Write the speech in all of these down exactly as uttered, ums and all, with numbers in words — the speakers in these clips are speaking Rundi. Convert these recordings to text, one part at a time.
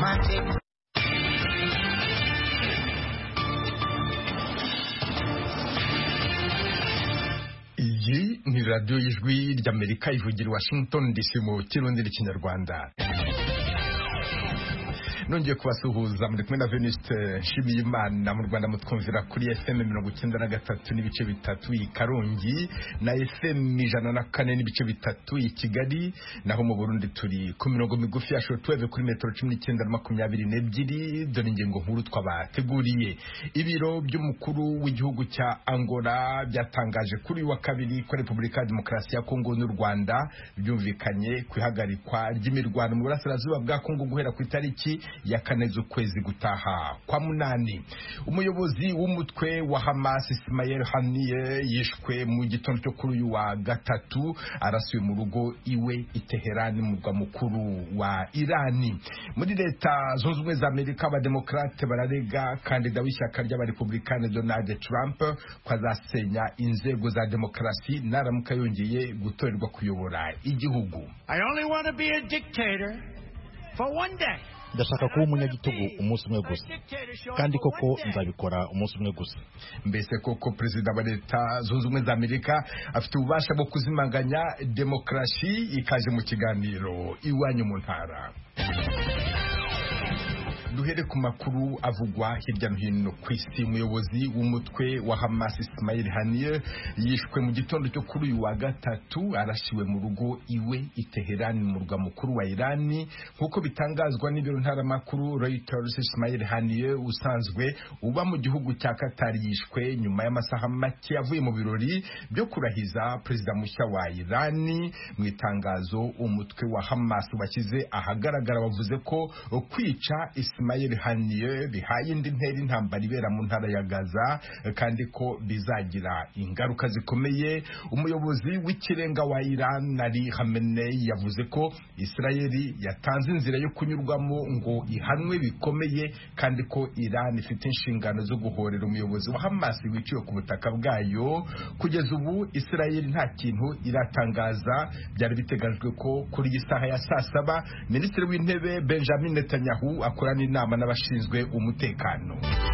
romantic. Iyi ni radiyo y'ijwi ry'Amerika ivugira Washington D C mu kirundi n'ikinyarwanda. Nongeye kubasuhuza muri kumwe na Venuste Nshimiyimana mu Rwanda mutwumvira kuri F M mirongo icyenda na gatatu n'ibice bitatu i Karongi na F M ijana na kane n'ibice bitatu i Kigali, naho mu Burundi turi ku mirongo migufi ya shortwave kuri metero cumi n'icyenda na makumyabiri n'ebyiri. Dore ingingo nkuru twabateguriye. Ibiro by'umukuru w'igihugu cya Angola byatangaje kuri wa kabiri ko Repubulika ya Demokarasi ya Kongo n'u Rwanda byumvikanye kwihagarikwa ry'imirwano mu burasirazuba bwa Kongo guhera ku itariki ya kane z'ukwezi gutaha kwa munani. Umuyobozi w'umutwe wa Hamas Ismail Haniyeh yishwe mu gitondo cyo kuri uyu wa gatatu, arasuye mu rugo iwe i Teherani mu murwa mukuru wa Irani. Muri leta zunze ubumwe za Amerika abademokrate bararega kandida w'ishyaka ry'abarepublikani Donald Trump ko azasenya inzego za demokarasi naramuka yongeye gutorerwa kuyobora igihugu. I only want to be a dictator for one day. Ndashaka kuba umunyagitugu umunsi umwe gusa, kandi koko nzabikora umunsi umwe gusa. Mbese koko perezida wa leta zunze ubumwe za Amerika afite ububasha bwo kuzimanganya demokarasi? Ikaje mu kiganiro Iwanyu mu Ntara. Duhere ku makuru avugwa hirya no hino ku isi. Umuyobozi w'umutwe wa Hamas Ismail Haniyeh yishwe mu gitondo cyo kuri uyu wa gatatu, arashiwe mu rugo iwe i Teherani mu murwa mukuru wa Irani, nk'uko bitangazwa n'ibiro ntaramakuru Reuters. Ismail Haniyeh usanzwe uba mu gihugu cya Qatar yishwe nyuma y'amasaha make yavuye mu birori byo kurahiza perezida mushya wa Irani. Mu itangazo umutwe wa Hamas bashyize ahagaragara bavuze ko kwica Ismail Haniyeh bihaye indi ntera intambara ibera mu ntara ya Gaza, kandi ko bizagira ingaruka zikomeye. Umuyobozi w'ikirenga wa Iran Ali Khamenei yavuze ko Israeli yatanze inzira yo kunyurwamo ngo ihanwe bikomeye, kandi ko Iran ifite inshingano zo guhorera umuyobozi wa Hamas wiciwe ku butaka bwayo. Kugeza ubu Israeli nta kintu iratangaza. Byari biteganyijwe ko kuri iyi saha ya saa saba Minisitiri w'Intebe Benjamin Netanyahu akorana inama n'abashinzwe umutekano.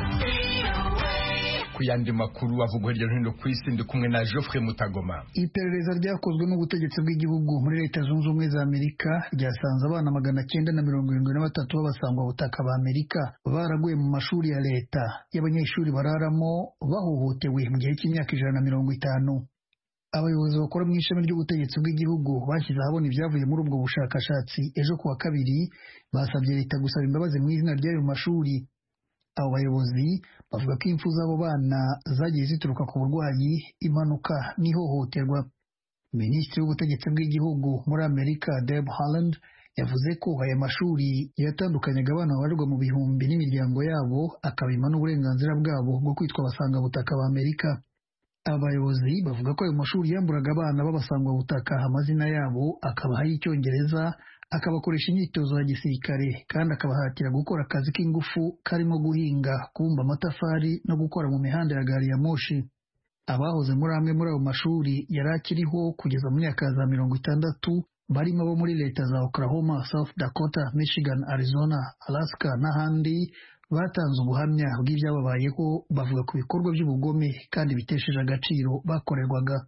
Ku yandi makuru avugwa hirya no hino ku isi, ndi kumwe na Geoffrey Mutagoma. Iperereza ryakozwe n'ubutegetsi bw'igihugu muri leta zunze ubumwe za Amerika ryasanze abana magana cyenda na mirongo irindwi na batatu b'abasangwa butaka ba Amerika baraguye mu mashuri ya leta y'abanyeshuri bararamo bahohotewe mu gihe cy'imyaka ijana na mirongo itanu. Abayobozi bakora mu ishami ry'ubutegetsi bw'igihugu bashyize ahabona ibyavuye muri ubwo bushakashatsi ejo kuwa kabiri, basabye leta gusaba imbabazi mu izina ry'ayo mashuri. Abo bayobozi bavuga ko impfu z'abo bana zagiye zituruka ku burwayi, impanuka n'ihohoterwa. Minisitiri w'ubutegetsi bw'igihugu muri Amerika Deb Haaland yavuze ko aya mashuri yatandukanyaga abana babarirwa mu bihumbi n'imiryango yabo, akabima n'uburenganzira bwabo bwo kwitwa abasangwabutaka ba Amerika. Abayobozi bavuga ko ayo mashuri yamburaga abana b'abasangwabutaka amazina yabo, akabaha y'Icyongereza, akabakoresha imyitozo ya gisirikare, kandi akabahatira gukora akazi k'ingufu karimo guhinga, kubumba amatafari no gukora mu mihanda ya gari ya moshi. Abahoze muri amwe muri ayo mashuri yari akiriho kugeza mu myaka za mirongo itandatu, barimo abo muri leta za Oklahoma, South Dakota, Michigan, Arizona, Alaska n'ahandi, batanze ubuhamya bw'ibyababayeho, bavuga ku bikorwa by'ubugome kandi bitesheje agaciro bakorerwaga.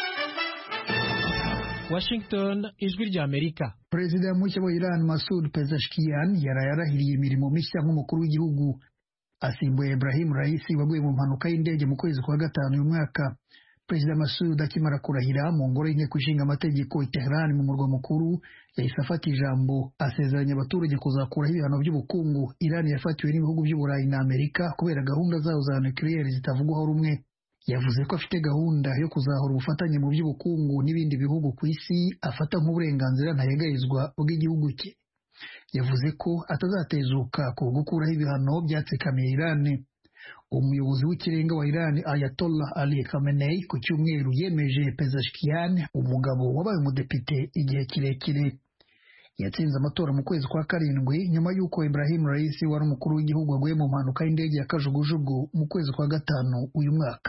Washington, ijwi rya Amerika. Perezida mushya wa Iran Masoud Pezeshkian yaraye arahiriye imirimo mishya nk'umukuru w'igihugu, asimbuye Ebrahim Raisi waguye mu mpanuka y'indege mu kwezi kwa gatanu uyu mwaka. Perezida Masoud akimara kurahira mu ngoro y'inteko ishinga amategeko i Tehran mu murwa mukuru, yahise afata ijambo asezeranya abaturage kuzakuraho ibihano by'ubukungu Iran yafatiwe n'ibihugu by'Uburayi na Amerika kubera gahunda zayo za nucleaire zitavugwaho rumwe. Yavuze ko afite gahunda yo kuzahura ubufatanye mu by'ubukungu n'ibindi bihugu ku isi afata nk'uburenganzira ntayegayezwa bw'igihugu cye. Yavuze ko atazatezuka ku gukuraho ibihano byatsikamiye Iran. Umuyobozi w'ikirenga wa Iran Ayatollah Ali Khamenei ku cyumweru yemeje Pezeshkian, umugabo wabaye umudepite igihe kirekire. Yatsinze amatora mu kwezi kwa karindwi nyuma y'uko Ebrahim Raisi wari umukuru w'igihugu aguye mu mpanuka y'indege ya kajugujugu mu kwezi kwa gatanu uyu mwaka.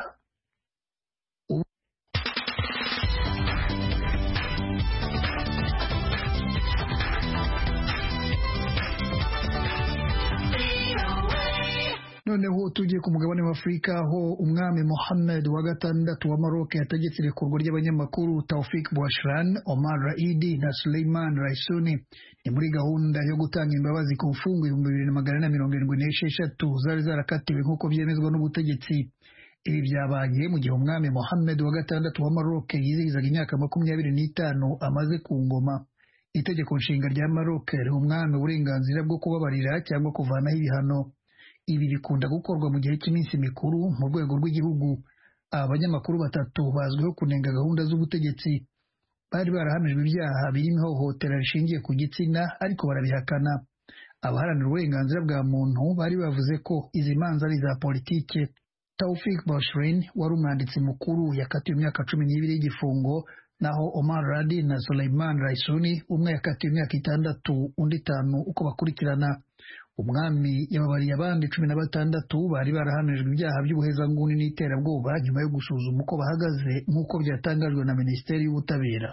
noneho tugiye ku mugabane wa Afurika aho umwami Mohammed wa gatandatu wa Maroc yategetse irekurwa ry'abanyamakuru Taoufik Bouachran, Omar Raidi na Suleiman Raisuni. Ni muri gahunda yo gutanga imbabazi ku mfungwa ibihumbi bibiri na magana ane mirongo irindwi n'esheshatu zari zarakatiwe nk'uko byemezwa n'ubutegetsi. Ibi byabaye mu gihe umwami Mohammed wa gatandatu wa Maroc yizihizaga imyaka makumyabiri n'itanu amaze ku ngoma. Itegeko nshinga rya Maroc riha umwami uburenganzira bwo kubabarira cyangwa kuvanaho ibihano. Ibi bikunda gukorwa mu gihe cy'iminsi mikuru mu rwego rw'igihugu. Abanyamakuru batatu bazwiho kunenga gahunda z'ubutegetsi. Bari barahamijwe ibyaha birimo ihohotera rishingiye ku gitsina ariko barabihakana. Abaharanira uburenganzira bwa muntu bari bavuze ko izi manza ari iza politike. Taoufik Bouachran wari umwanditsi mukuru yakatiwe imyaka cumi n'ibiri y'igifungo, naho Omar Radi na Suleiman Raisuni umwe yakatiwe imyaka itandatu undi itanu uko bakurikirana. Umwami yababariye abandi cumi na batandatu bari barahamijwe ibyaha by'ubuhezanguni n'iterabwoba nyuma yo gusuzuma uko bahagaze nk'uko byatangajwe na Minisiteri y'Ubutabera.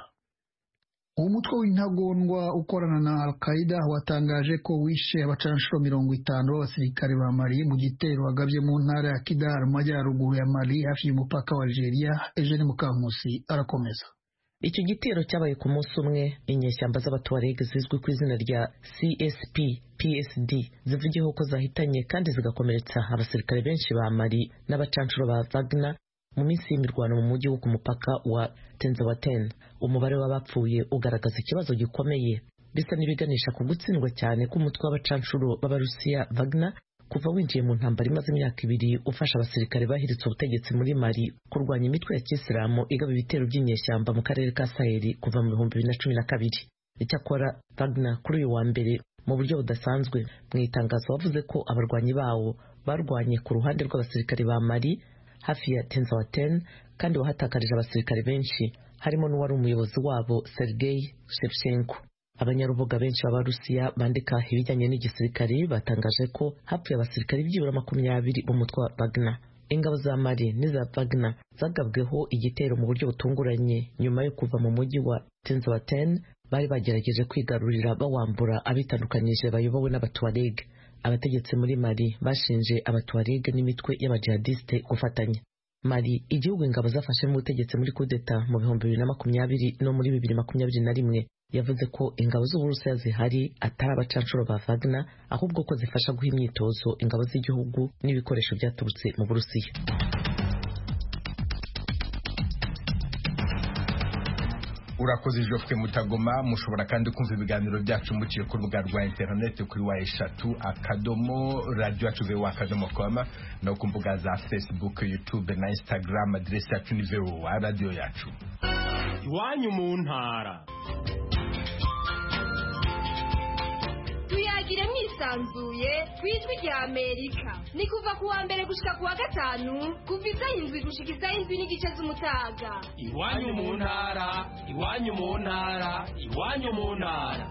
Umutwe w'intagondwa ukorana na Al-Qaeda watangaje ko wishe abacanshuro mirongo itanu b'abasirikare ba Mali mu gitero wagabye mu ntara ya Kidal mu majyaruguru ya Mali hafi y'umupaka wa Algeria. Eugene Mukankusi arakomeza. Icyo gitero cyabaye ku munsi umwe inyeshyamba z'Abatuareg zizwi ku izina rya C S P P S D zivugiyeho ko zahitanye kandi zigakomeretsa abasirikare benshi ba Mali n'abacanshuro ba Wagner mu minsi y'imirwano mu mujyi wo ku mupaka wa Tinzaouaten. Umubare w'abapfuye ugaragaza ikibazo gikomeye, bisa n'ibiganisha ku gutsindwa cyane k'umutwe w'abacanshuro b'Abarusiya Wagner kuva winjiye mu ntambara imaze imyaka ibiri ufasha abasirikare bahiritse ubutegetsi muri Mali kurwanya imitwe ya kisilamu igaba ibitero by'inyeshyamba mu karere ka Sahel kuva mu bihumbi bibiri na cumi na kabiri. Icyakora Wagner kuri uyu wa mbere mu buryo budasanzwe mu itangazo wavuze ko abarwanyi bawo barwanye ku ruhande rw'abasirikare ba Mali hafi ya Tinzaouaten kandi wahatakarije abasirikare benshi harimo n'uwari umuyobozi wabo Sergei Shevchenko. Abanyarubuga benshi b'Abarusiya bandika ibijyanye n'igisirikare batangaje ko hapfuye abasirikare byibura makumyabiri b'umutwe wa Wagner. Ingabo za Mali n'iza Wagner zagabweho igitero mu buryo butunguranye nyuma yo kuva mu mujyi wa Tinzaouaten bari bagerageje kwigarurira bawambura abitandukanyije bayobowe n'Abatuareg. Abategetsi muri Mali bashinje Abatuareg n'imitwe y'abajihadiste gufatanya. Mali, igihugu ingabo zafashe mu butegetsi muri kudeta mu bihumbi bibiri na makumyabiri no muri bibiri makumyabiri na rimwe, yavuze ko ingabo z'Uburusiya zihari atari abacanshuro ba Wagner ahubwo ko zifasha guha imyitozo ingabo z'igihugu n'ibikoresho byaturutse mu Burusiya. Urakoze Geoffrey Mutagoma. Mushobora kandi kumva ibiganiro byacu muciye ku rubuga rwa internet kuri wa eshatu akadomo radio yacu v o akadomo com no ku mbuga za Facebook, YouTube na Instagram. Adresse yacu ni v o radio yacu. Iwanyu mu ntara. Tuyagire mwisanzuye kwijwi rya Amerika. Ni kuva ku wa mbere gushika ku wa gatanu kuva isaha indwi gushika isaha indwi n'igice z'umutaga. Iwanyu mu ntara, iwanyu mu ntara, iwanyu mu ntara.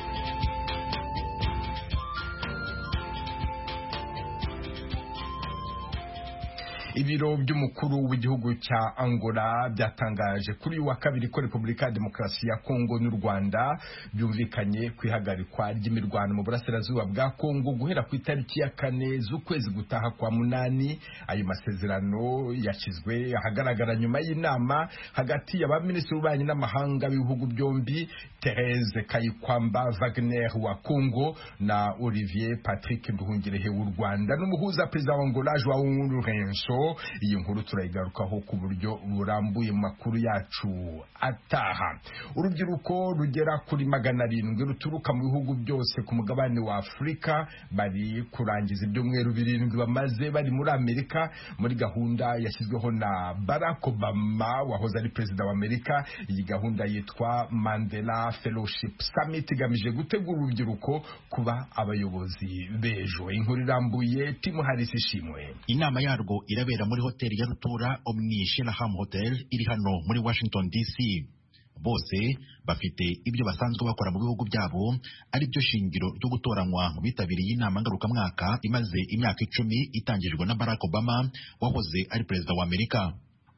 Ibiro by'umukuru w'igihugu cya Angola byatangaje kuri uyu wa kabiri ko Repubulika ya Demokarasi ya Kongo n'u Rwanda byumvikanye kwihagarikwa ry'imirwano mu burasirazuba bwa Kongo guhera ku itariki ya kane z'ukwezi gutaha kwa munani. Ayo masezerano yashyizwe ahagaragara nyuma y'inama hagati y'abaminisitiri b'ububanyi n'amahanga b'ibihugu byombi, Therese Kayikwamba Wagner wa Kongo na Olivier Patrick Nduhungirehe w'u Rwanda n'umuhuza perezida wa Angola Joao Lourenço. Iyi nkuru turayigarukaho ku buryo burambuye mu makuru yacu ataha. Urubyiruko rugera kuri magana arindwi ruturuka mu bihugu byose ku mugabane wa Afurika bari kurangiza ibyumweru birindwi bamaze bari muri Amerika muri gahunda yashyizweho na Barack Obama wahoze ari perezida wa Amerika. Iyi gahunda yitwa Mandela Fellowship Summit igamije gutegura urubyiruko kuba abayobozi b'ejo. Inkuru irambuye Tim Harris ishimwe. Inama yarwo irabera muri hoteli ya rutura Omni Shelham Hotel iri hano muri Washington D C. Bose bafite ibyo basanzwe bakora mu bihugu byabo, ari byo shingiro ryo gutoranywa mu bitabiriye inama ngarukamwaka imaze imyaka icumi itangijwe na Barack Obama wahoze ari perezida wa Amerika.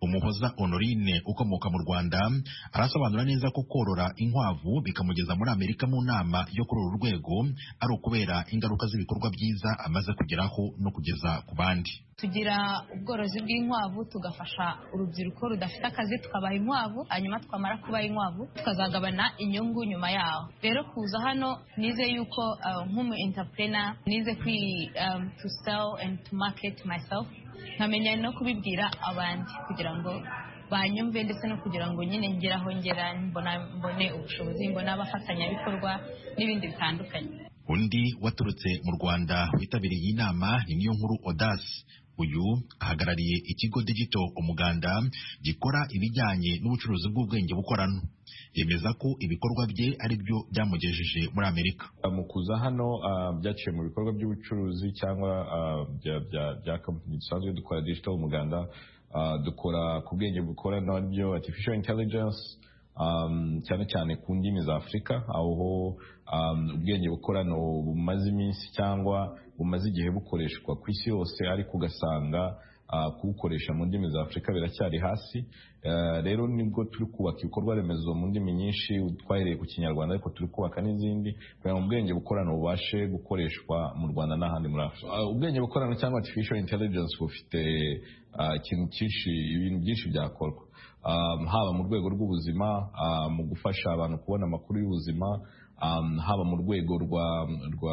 Umuhoza Honorine ukomoka mu Rwanda arasobanura neza ko korora inkwavu bikamugeza muri Amerika mu nama yo kuri uru rwego ari ukubera ingaruka z'ibikorwa byiza amaze kugeraho no kugeza ku bandi. Tugira ubworozi bw'inkwavu tugafasha urubyiruko rudafite akazi tukabaha inkwavu, hanyuma twamara kubaha inkwavu tukazagabana inyungu nyuma yaho. Rero kuza hano nize yuko uh, nk'umu entrepreneur nize kwi um, to sell and to market myself, nkamenya no kubibwira abandi kugira ngo banyumve ndetse no kugira ngo nyine ngeraho ngera mbona mbone ubushobozi mbona abafatanyabikorwa n'ibindi bitandukanye. Undi waturutse mu Rwanda witabiriye iyi nama ni Niyonkuru Audace. Uyu ahagarariye ikigo Digital Umuganda gikora ibijyanye n'ubucuruzi bw'ubwenge bukorano. Yemeza ko ibikorwa bye ari byo byamugejeje muri Amerika. Mu kuza hano uh, byaciye mu bikorwa by'ubucuruzi cyangwa uh, bya bya bya company dusanzwe dukora Digital Umuganda, uh, dukora ku bwenge bukorano byo artificial intelligence, um, cyane cyane ku ndimi za Afurika, aho um, ubwenge bukorano bumaze iminsi cyangwa bumaze igihe bukoreshwa ku isi yose, ariko ugasanga uh, kuwukoresha mu ndimi za Afurika biracyari hasi. Uh, rero nibwo turi kubaka ibikorwa remezo mu ndimi nyinshi, twahereye ku Kinyarwanda ariko turi kubaka n'izindi kugira ngo ubwenge bukorano bubashe gukoreshwa mu Rwanda n'ahandi muri Afurika. Uh, ubwenge bukorano cyangwa artificial intelligence bufite uh, ikintu cyinshi, ibintu byinshi byakorwa. Um, haba mu rwego rw'ubuzima, uh, mu gufasha abantu kubona amakuru y'ubuzima, um, haba mu rwego rwa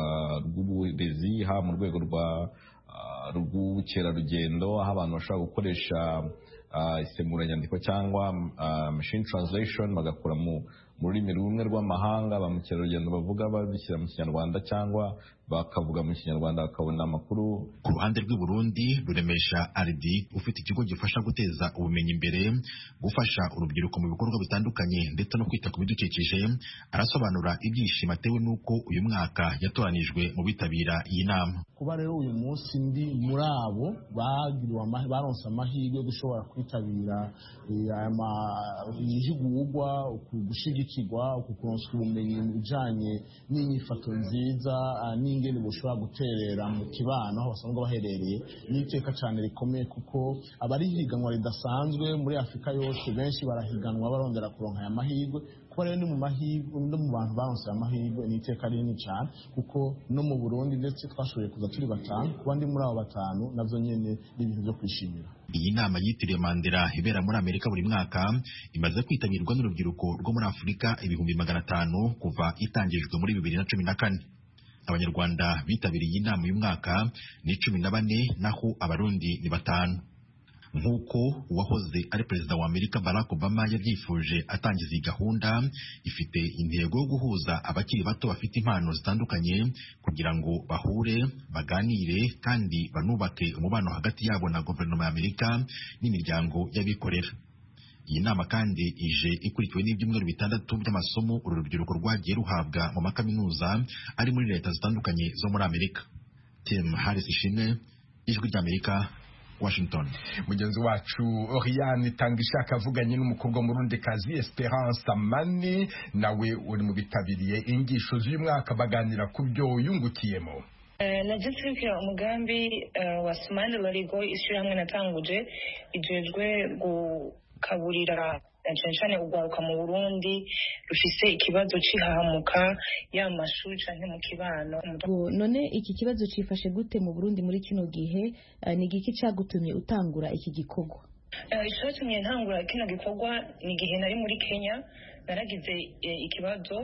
rw'uburezi, haba mu rwego rwa uh, rw'ubukerarugendo, aho abantu bashobora gukoresha uh, isemuranyandiko cyangwa uh, machine translation bagakora mu rurimi rumwe rw'amahanga, ba mukerarugendo bavuga babishyira mu Kinyarwanda cyangwa bakavuga mu Kinyarwanda bakabona amakuru. Ku ruhande rw'i Burundi, Ruremesha Aridi ufite ikigo gifasha guteza ubumenyi imbere, gufasha urubyiruko mu bikorwa bitandukanye ndetse no kwita ku bidukikije, arasobanura ibyishimo atewe n'uko uyu mwaka yatoranijwe mu bitabira iyi nama. Kuba rero uyu munsi ndi muri abo bagiriwe baronse amahirwe yo gushobora kwitabira ihugurwa, gushigikirwa, kuronsa ubumenyi mu bijanye n'inyifato nziza n'ingene bushobora guterera mu kibano aho basanzwe baherereye, n'iteka cyane rikomeye kuko abari higanwa ridasanzwe muri Afurika yose benshi barahiganwa barondera kuronka aya mahirwe. Kuba rero ni mu mahirwe no mu bantu baronse amahirwe n'iteka rinini cyane, kuko no mu Burundi ndetse twashoboye kuza turi batanu, kuba ndi muri abo batanu navyo nyene n'ibintu byo kwishimira. Iyi nama yitiriwe Mandela ibera muri Amerika buri mwaka imaze kwitabirwa n'urubyiruko rwo muri Afurika ibihumbi magana atanu kuva itangijwe muri bibiri na cumi na kane. Abanyarwanda bitabiriye iyi nama uyu mwaka ni cumi na bane naho Abarundi ni batanu. Nk'uko uwahoze ari perezida wa Amerika Barack Obama yabyifuje atangiza iyi gahunda, ifite intego yo guhuza abakiri bato bafite impano zitandukanye kugira ngo bahure, baganire kandi banubake umubano hagati yabo na guverinoma ya Amerika n'imiryango y'abikorera. Iyi nama kandi ije ikurikiwe n'ibyumweru bitandatu by'amasomo uru rubyiruko rwagiye ruhabwa mu makaminuza ari muri leta zitandukanye zo muri Amerika. Tim Harris Ishimwe, Ijwi ry'Amerika, Washington. Mugenzi wacu Oriane Tangishaka avuganye n'umukobwa w'umurundikazi Esperance Amani, nawe uri mu bitabiriye ingisho z'uyu mwaka baganira ku byo yungukiyemo. Nagiye umugambi wa Smile Larigo ishyirahamwe natanguje ijejwe gukaburira cyane cyane ugwaruka mu Burundi rufise ikibazo cihahamuka y'amashuri canke mu kibano. None iki kibazo cifashe gute mu Burundi muri kino gihe? Ni igiki cagutumye utangura iki gikorwa? Icatumye ntangura kino gikorwa ni igihe nari muri Kenya, naragize ikibazo,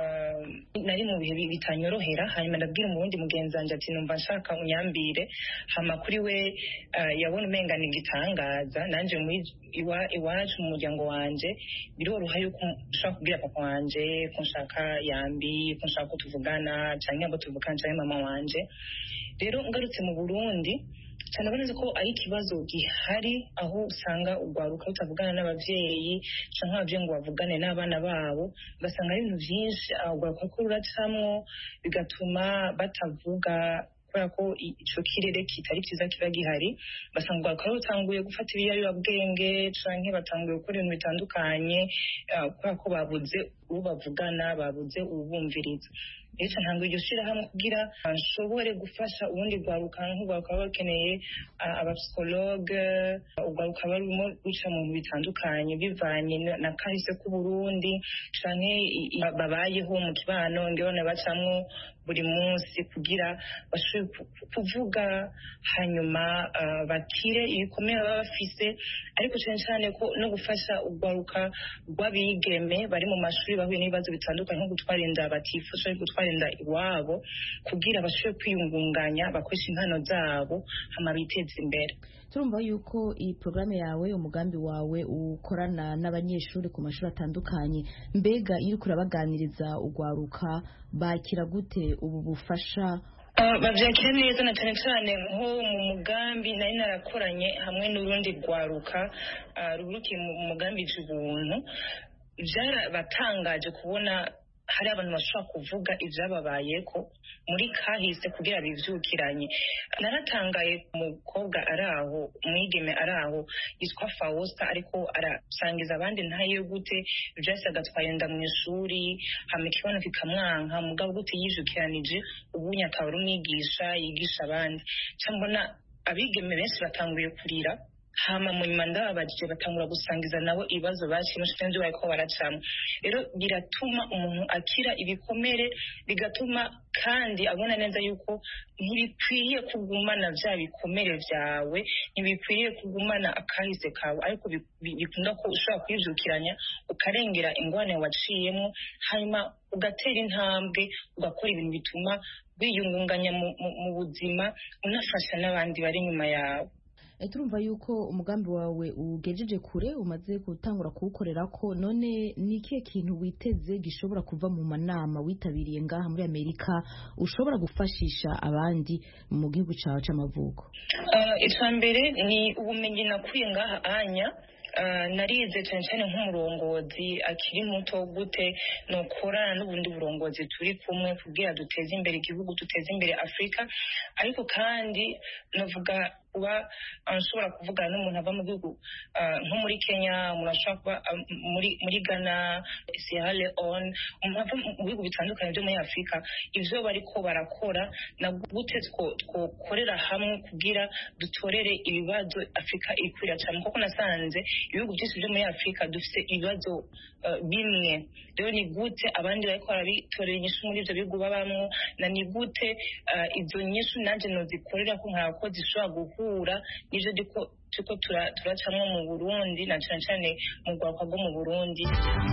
nari mu bihe bitanyorohera, hanyuma ndabwira umurundi mugenzi wanje ati numva nshaka unyambire, hama kuri we yabona umenga ni igitangaza. Nanje muri iwacu mu muryango wanje biroroha yuko ushaka kubwira papa wanje ko nshaka yambi, ko nshaka ko tuvugana canke ngo tuvugane canke mama wanje. Rero ngarutse mu Burundi cyane naboneze ko ari ikibazo gihari, aho usanga ugwaruka utavugana n'abavyeyi canke abavyeyi ngo bavugane n'abana babo, basanga ari ibintu vyinshi ugwaruka ko ruracamwo bigatuma batavuga kubera ko ico kirere kitari cyiza kiba gihari. Basanga ugwaruka rutanguye gufata ibiyobyabwenge canke batanguye gukora ibintu bitandukanye kubera ko babuze ubavugana, babuze ubumviriza. rero ntabwo iryo shirahamwe kugira nshobore gufasha ubundi rwaruka nk'urwaruka baba bakeneye abapsikologe urwaruka barimo guca mu bintu bitandukanye bivanye na kahise k'uburundi canke babayeho mu kibano ngibone bacamwo buri munsi kugira bashobore kuvuga hanyuma bakire ibikomere baba bafise ariko cyane cyane ko no gufasha urwaruka rw'abigeme bari mu mashuri bahuye n'ibibazo bitandukanye nko gutwara inda batifasha ariko gutwara inda iwabo kugira bashobore kwiyungunganya bakoresha impano zabo hama biteza imbere. turumva yuko iyi porogaramu yawe umugambi wawe ukorana n'abanyeshuri ku mashuri atandukanye mbega iyo uriko urabaganiriza urwaruka bakira gute ubu bufasha? bavyakira neza na cyane cyane nko mu mugambi nari narakoranye hamwe n'urundi rwaruka rurukiye mu mugambi w'ubuntu byarabatangaje kubona hari abantu bashobora kuvuga ibyababayeko muri kahise kugira bivyukiranye. Naratangaye umukobwa ari aho umwigeme ari aho yitwa Fausta ariko arasangiza abandi ntayo gute byase agatwaye inda mu ishuri hama ikibono kikamwanka mugabo gute yijukiranije ubunya akaba ari umwigisha yigisha abandi cyambona abigeme benshi batanguye kurira hama mu nyuma ndababajije batangura gusangiza nabo ibibazo bakino shitenzi bariko baracamo. Rero biratuma umuntu akira ibikomere bigatuma kandi abona neza yuko ntibikwiye kugumana vya bikomere vyawe ntibikwiye kugumana akahise kawe ariko bikunda ko ushobora kwivyukiranya ukarengera ingwane waciyemo hanyuma ugatera intambwe ugakora ibintu bituma wiyungunganya mu buzima unafasha n'abandi bari nyuma yawe. turumva yuko umugambi wawe ugejeje kure umaze gutangura kuwukorera ko none ni ikihe kintu witeze gishobora kuva mu manama witabiriye ngaha muri Amerika ushobora gufashisha abandi mu gihugu cyawe c'amavuko? icya mbere ni ubumenyi nakuye ngaha anya narize cyane cyane nk'umurongozi akiri muto gute nokorana n'ubundi burongozi turi kumwe kugira duteze imbere igihugu duteze imbere Afrika ariko kandi navuga kuba anshobora kuvugana n'umuntu ava mu gihugu nko muri Kenya umuntu ashobora kuba muri muri Ghana Sierra Leone umuntu ava mu bihugu bitandukanye byo muri Afrika ivyo bariko barakora na gute twokorera hamwe kugira dutorere ibibazo Afrika ikwira cyane kuko nasanze ibihugu byose byo muri Afrika dufite ibibazo bimwe rero ni gute abandi bariko barabitorera inyishu muri ivyo bihugu babamwo na ni gute izo nyishu nanje nozikorera ko nkako zishobora guhura n'ivyo diko tuko turacamwo mu Burundi na cyane cyane mu rwaka rwo mu Burundi.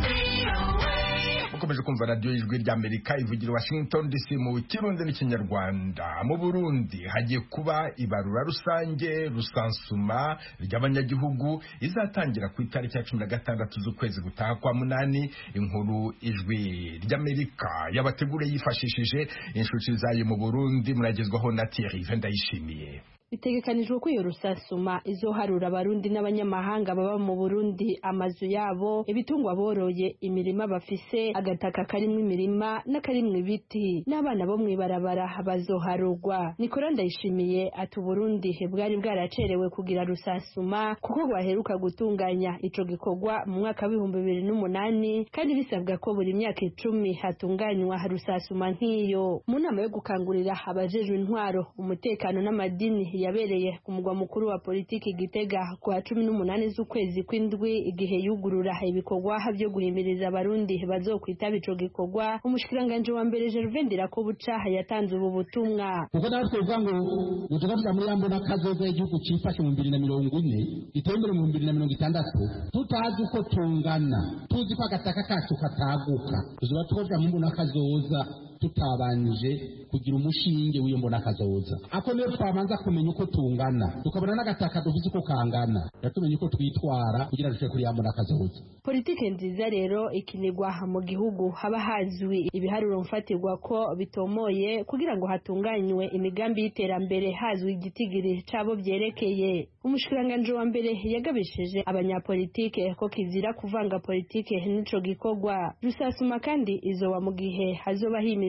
Mukomeje kumva radio y'ijwi ry'Amerika ivugira Washington D C mu Kirundi n'Ikinyarwanda. Mu Burundi hagiye kuba ibarura rusange rusansuma ry'abanyagihugu izatangira ku itariki ya cumi na gatandatu z'ukwezi gutaha kwa munani. Inkuru ijwi ry'Amerika yabategure yifashishije inshuti zayo mu Burundi muragezwaho na Thierry Vendayishimiye. Bitegekanijwe ko iyo rusasuma izoharura abarundi n'abanyamahanga baba mu Burundi amazu yabo ibitungwa boroye imirima bafise agataka karimwe imirima n'akarimwe ibiti n'abana bo mwibarabara bazoharurwa. Nikora Ndayishimiye ati Burundi bwari bwaracerewe kugira rusasuma kuko gwaheruka gutunganya ico gikorwa mu mwaka wa bibiri bibiri n'umunani kandi bisabwa ko buri myaka icumi hatunganywa rusasuma nk'iyo. Mu nama yo gukangurira abajejwe intwaro umutekano n'amadini yabereye ku mugwa mukuru wa politiki Gitega kwa cumi n'umunani z'ukwezi kw'indwi igihe yugurura ibikorwa byo guhimiriza abarundi bazokwitaba ico gikorwa umushikiranganje wa mbere Gervais Ndirakobuca yatanze ubu butumwa kuko natwe uvuga ngo utugavuga muri yambo n'akazoza igihugu cifashe mu bibiri na mirongo ine itembere mu bibiri na mirongo itandatu tutazi uko tungana tuzi ko agataka kacu kataguka tuzoba tukovuga mu mbona akazoza tutabanje kugira umushinge w'iyo mbona akazoza ako niyo twabanza kumenya uko tungana tukabona n'agataka dufite uko kangana yatumenye uko twitwara kugira dushobore kuri yambo n'akazoza. Politike nziza rero ikinigwa mu gihugu haba hazwi ibiharuro mfatirwa ko bitomoye kugira ngo hatunganywe imigambi y'iterambere hazwi igitigiri cabo byerekeye. Umushikiranganje wa mbere yagabishije abanyapolitike ko kizira kuvanga politike n'ico gikorwa rusasuma kandi izoba mu gihe hazoba himi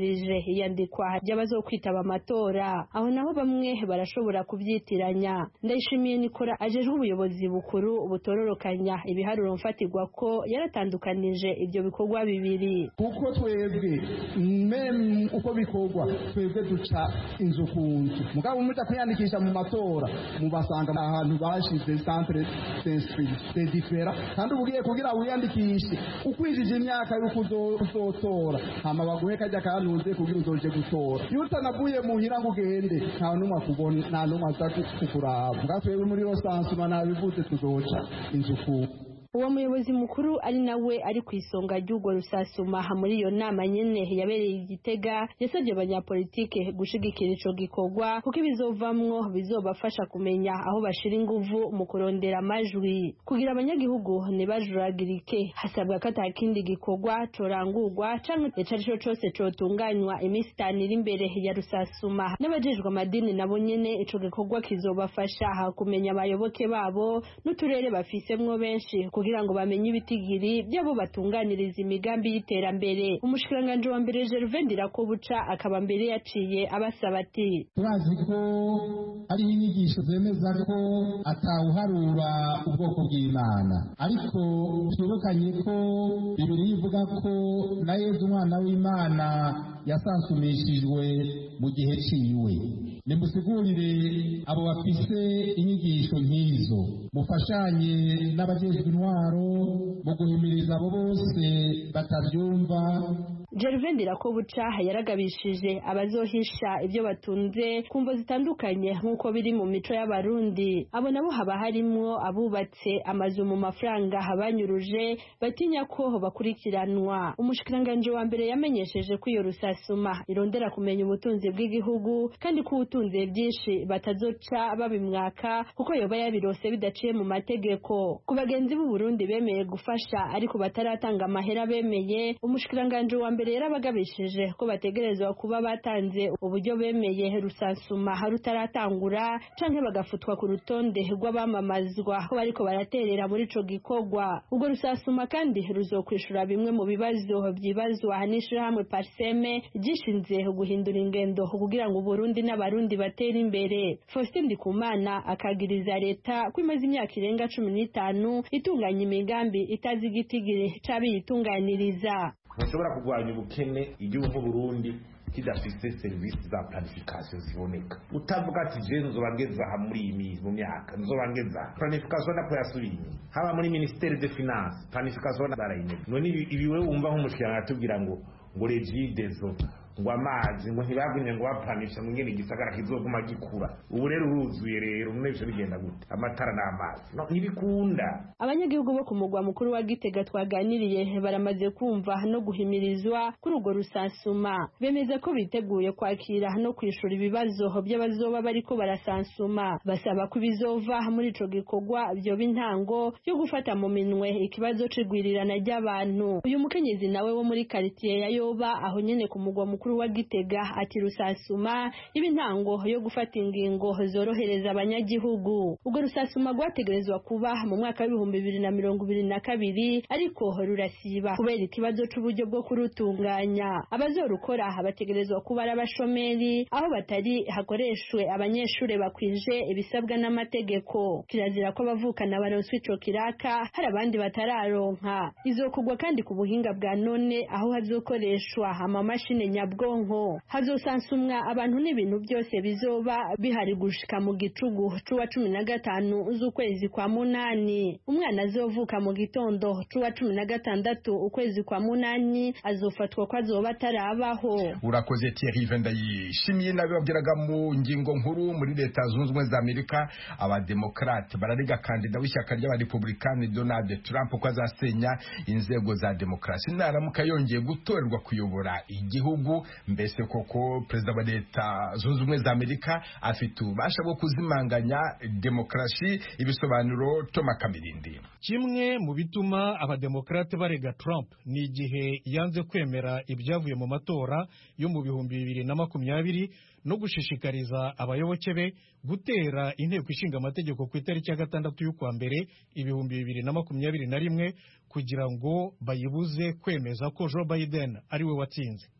bimirije iyandikwa ry'abazokwitaba amatora. Aho naho bamwe barashobora kubyitiranya. Ndayishimiye Nikora ajejwe ubuyobozi bukuru butororokanya ibiharuro mfatirwa ko yaratandukanije ibyo bikorwa bibiri. Kuko twebwe meme uko bikorwa twebwe duca inzu ku nzu mugabo umuja kwiyandikisha mu matora mubasanga ahantu bashize centre de different kandi ubugiye kugira wiyandikishe ukwijije imyaka yuko uzotora hama baguhe kajya kanuze kugira uzoje gutora iyo utanavuye muhira ngo ugende nta numwe akubona nta numwe aza kukuraba ngatwewe muri rosansuma nabivuze tuzoca inzu ku uwo muyobozi mukuru ari nawe ari ku isonga ry'urwo rusasuma muri iyo nama nyene yabereye igitega yasabye abanyapolitike gushigikira ico gikorwa kuko ibizovamwo bizobafasha kumenya aho bashira inguvu mu kurondera amajwi kugira abanyagihugu ntibajuragirike. Hasabwa ko atakindi gikorwa corangurwa canke icarico cose cotunganywa iminsi itanu iri imbere ya rusasuma. N'abajejwe amadini nabo nyene ico gikorwa kizobafasha kumenya abayoboke babo n'uturere bafisemwo benshi kugira ngo bamenye ibitigiri byabo batunganiriza imigambi y'iterambere. Umushikiranganje wa mbere Gervais Ndirakobuca akaba mbere yaciye abasaba ati turazi ko ari inyigisho zemeza ko atawuharura ubwoko bw'Imana ariko twibukanye ko Bibiliya ivuga ko na Yezu umwana w'Imana yasansumishijwe mu gihe ciwe. Nimusigurire abo bafise inyigisho nk'izo mufashanye n'abajejwe intwaro mu guhimiriza abo bose batavyumva. Gervais Ndirakobuca yaragabishije abazohisha ibyo batunze kumvo zitandukanye nk'uko biri mu mico y'abarundi. Abo nabo haba harimwo abubatse amazu mu mafaranga habanyuruje batinya ko bakurikiranwa. Umushikiranganje wa mbere yamenyesheje ko iyo rusasuma irondera kumenya ubutunzi bw'igihugu kandi ko ubutunzi byinshi batazoca babimwaka kuko yoba yabirose bidaciye mu mategeko. Ku bagenzi b'u Burundi bemeye gufasha ariko bataratanga amahera bemeye, umushikiranganje wa mbere yarabagabishije ko bategerezwa kuba batanze uburyo bemeye rusansuma rutaratangura canke bagafutwa ku rutonde rw'abamamazwa ko bariko baraterera muri ico gikorwa. Ubwo rusasuma kandi ruzokwishura bimwe mu bibazo byibazwa n'ishirahamwe Parseme gishinze guhindura ingendo kugira ngo Burundi n'abarundi batere imbere. Faustin Ndikumana akagiriza leta ko imaze imyaka irenga cumi n'itanu itunganya imigambi itazi igitigiri c'abiyitunganiriza. Ntushobora kurwanya ubukene igihugu nk'Uburundi kidafise serivisi za planification ziboneka. Utavuga ati je nzoba ngeza ha muri iyi mu myaka nzoba ngeza planification nako yasubiye haba muri ministère de finance planification barayine none ibiwe wumva nk'umushikiranga atubwira ngo ngo regidezo ngo amazi ngo ntibagumye ngo baplanisha mu ngene gisagara kizoguma gikura. Ubu rero uruzuye rero mune bigenda gute amatara n'amazi no ntibikunda. Abanyagihugu bo ku mugwa mukuru wa Gitega twaganiriye baramaze kumva no guhimirizwa kuri urwo rusansuma. Bemeza ko biteguye kwakira no kwishura ibibazo by'abazoba bariko barasansuma. Basaba ko bizova muri ico gikorwa byo bintango yo gufata mu minwe ikibazo c'igwirirana ry'abantu. Uyu mukenyezi nawe wo muri quartier ya Yoba aho nyene ku mugwa mukuru wa Gitega ati rusasuma ibintango yo gufata ingingo zorohereza abanyagihugu. Ubwo rusasuma rwategerezwa kuba mu mwaka w'ibihumbi bibiri na mirongo ibiri na kabiri ariko rurasiba kubera ikibazo c'uburyo bwo kurutunganya. Abazorukora bategerezwa kuba ari abashomeri aho batari hakoreshwe abanyeshure bakwije ibisabwa n'amategeko. Kirazira ko bavukana baronswe ico kiraka hari abandi batararonka. Izokugwa kandi ku buhinga bwa none aho hazokoreshwa amamashine nyabwonko. Hazosansumwa abantu n'ibintu byose bizoba bihari gushika mu gicugu c'uwa cumi na gatanu z'ukwezi kwa munani. Umwana azovuka mu gitondo c'uwa cumi na gatandatu ukwezi kwa munani azofatwa ko azoba atarabaho. Urakoze Thierry Vendayishimiye nabe babwiraga mu ngingo nkuru muri leta zunze ubumwe za Amerika abademokrate barariga kandida w'ishyaka ry'abarepublikani Donald Trump ko azasenya inzego za demokrasi naramuka yongeye gutorerwa kuyobora igihugu. Mbese koko perezida wa leta zunze ubumwe za Amerika afite ubasha bwo kuzimanganya demokrasi? Ibisobanuro Toma Kamirindi. Kimwe mu bituma abademokrate barega Trump ni igihe yanze kwemera ibyavuye mu matora yo mu bihumbi bibiri na makumyabiri no gushishikariza abayoboke be gutera inteko ishinga amategeko ku itariki ya gatandatu y'ukwa mbere ibihumbi bibiri na makumyabiri na rimwe kugira ngo bayibuze kwemeza ko Joe Biden ari we watsinze.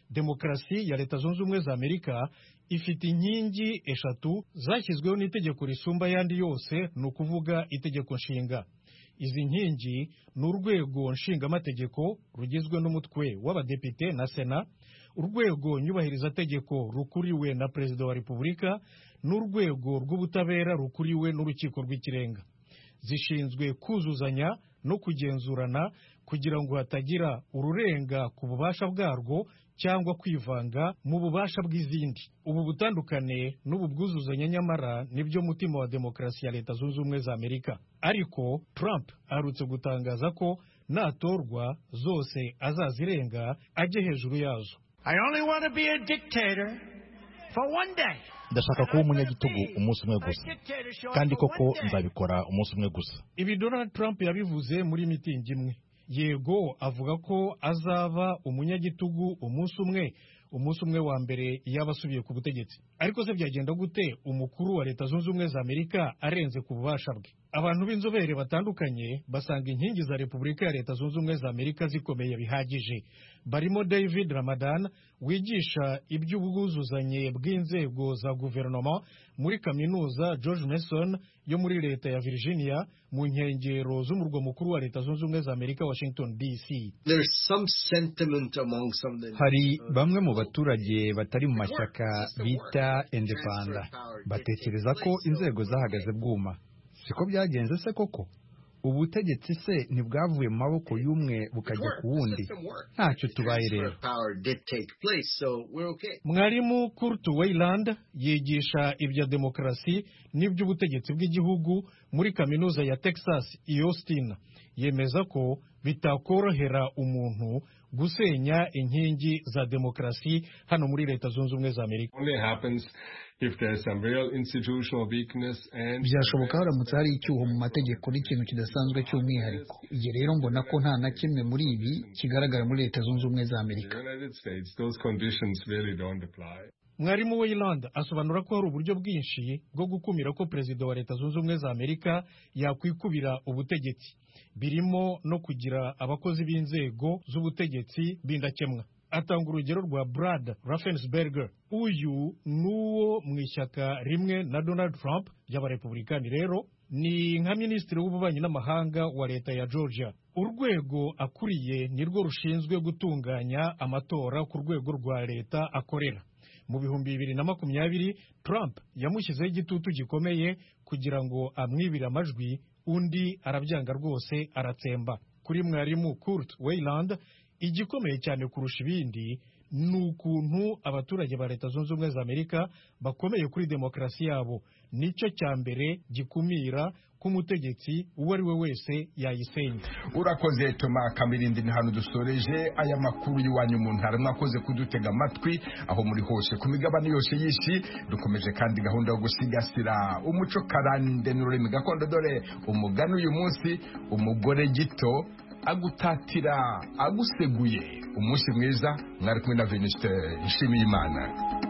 demokarasi ya Leta Zunze Ubumwe za Amerika ifite inkingi eshatu zashyizweho n'itegeko risumba ayandi yose, ni ukuvuga itegeko nshinga. Izi nkingi ni urwego nshingamategeko rugizwe n'umutwe w'abadepite na sena, urwego nyubahirizategeko rukuriwe na perezida wa repubulika, n'urwego rw'ubutabera rukuriwe n'urukiko rw'ikirenga. Zishinzwe kuzuzanya no kugenzurana kugira ngo hatagira ururenga ku bubasha bwarwo cyangwa kwivanga mu bubasha bw'izindi. Ubu butandukane n'ubu bwuzuzanye nyamara nibyo mutima wa demokarasi ya Leta Zunze Ubumwe za Amerika. Ariko Trump aherutse gutangaza ko natorwa zose azazirenga ajye hejuru yazo. I only want to be a dictator for one day. Ndashaka kuba umunyagitugu umunsi umwe gusa, kandi koko nzabikora umunsi umwe gusa. Ibi Donald Trump yabivuze muri mitingi imwe. Yego avuga ko azaba umunyagitugu umunsi umwe, umunsi umwe wa mbere yabasubiye ku butegetsi. Ariko se byagenda gute umukuru wa Leta Zunze Ubumwe za Amerika arenze ku bubasha bwe? Abantu b'inzobere batandukanye basanga inkingi za Repubulika ya Leta Zunze Ubumwe za Amerika zikomeye bihagije. Barimo David Ramadan wigisha iby'ubwuzuzanye bw'inzego za guverinoma muri kaminuza George Mason yo muri Leta ya Virginia mu nkengero z'umurwa mukuru wa Leta Zunze Ubumwe za Amerika, Washington D C. Hari bamwe mu baturage batari mu mashyaka bita indepanda batekereza ko inzego zahagaze bwuma. Siko byagenze se koko? Ubutegetsi se ntibwavuye mu maboko y'umwe bukajya ku wundi? Ntacyo tubaye rero. Mwarimu Kurt Weiland yigisha ibya demokarasi n'iby'ubutegetsi bw'igihugu muri kaminuza ya Texas i Austin. Yemeza ko bitakorohera umuntu gusenya inkingi za demokarasi hano muri Leta Zunze Ubumwe za Amerika. Byashoboka haramutse hari icyuho mu mategeko n'ikintu kidasanzwe cy'umwihariko. Igihe rero mbona ko nta na kimwe muri ibi kigaragara muri Leta Zunze Ubumwe za Amerika. Mwarimu Weiland asobanura ko hari uburyo bwinshi bwo gukumira ko perezida wa Leta Zunze Ubumwe za Amerika yakwikubira ubutegetsi, birimo no kugira abakozi b'inzego z'ubutegetsi b'indakemwa. Atanga urugero rwa Brad Raffensperger. Uyu nuwo mu ishyaka rimwe na Donald Trump y'abarepublikani, rero ni nka minisitiri w'ububanyi n'amahanga wa Leta ya Georgia. Urwego akuriye nirwo rushinzwe gutunganya amatora ku rwego rwa leta akorera. Mu bihumbi bibiri na makumyabiri Trump yamushyizeho igitutu gikomeye kugira ngo amwibire amajwi, undi arabyanga rwose aratsemba. Kuri mwarimu Kurt Weiland, igikomeye cyane kurusha ibindi ni ukuntu abaturage ba Leta Zunze Ubumwe za Amerika bakomeye kuri demokarasi yabo. Nicyo cya mbere gikumira k'umutegetsi uwo ari we wese yayisenya. Urakoze Toma Kamirindi. Ni hano dusoreje aya makuru y'Iwanyu mu Ntara. Mwakoze kudutega amatwi aho muri hose ku migabane yose y'isi. Dukomeje kandi gahunda yo gusigasira umuco karande n'ururimi gakondo. Dore umugani uyu munsi: umugore gito agutatira aguseguye. Umunsi mwiza. Mwari kumwe na Venuste Nshimiyimana.